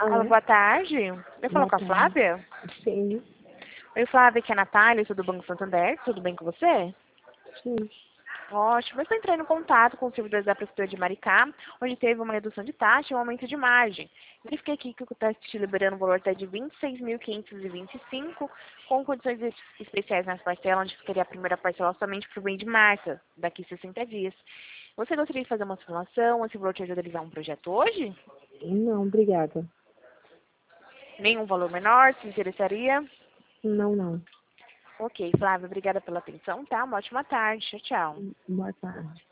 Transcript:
Alô, Alô, boa tarde. Eu falo boa com a tarde. Flávia? Sim, Oi, Flávia, aqui é a Natália, sou do Banco Santander. Tudo bem com você? sim. Ótimo. Eu estou entrando em contato com os servidores da Prefeitura de Maricá, onde teve uma redução de taxa e um aumento de margem. Verifiquei aqui que o está te liberando um valor até de 26.525, com condições especiais nas parcelas, onde ficaria a primeira parcela somente para o mês de março, daqui 60 dias. Você gostaria de fazer uma simulação? Esse valor te ajuda a realizar um projeto hoje? Não, obrigada. Nenhum valor menor, se interessaria? Não, não. Ok, Flávia, obrigada pela atenção, tá? Uma ótima tarde. Tchau, tchau. Boa tarde.